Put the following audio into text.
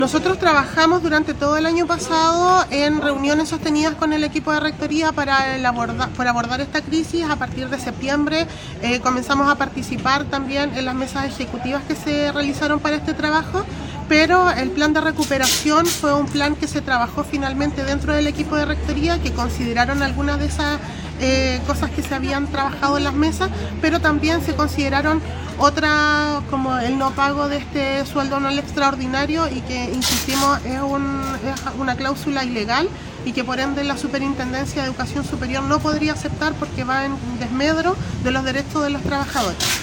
Nosotros trabajamos durante todo el año pasado en reuniones sostenidas con el equipo de rectoría para abordar esta crisis. A partir de septiembre comenzamos a participar también en las mesas ejecutivas que se realizaron para este trabajo, pero el plan de recuperación fue un plan que se trabajó finalmente dentro del equipo de rectoría, que consideraron algunas de esas cosas que se habían trabajado en las mesas, pero también se consideraron otras, como el no pago de este sueldo anual extraordinario, y que, insistimos, es una cláusula ilegal y que por ende la Superintendencia de Educación Superior no podría aceptar porque va en desmedro de los derechos de los trabajadores.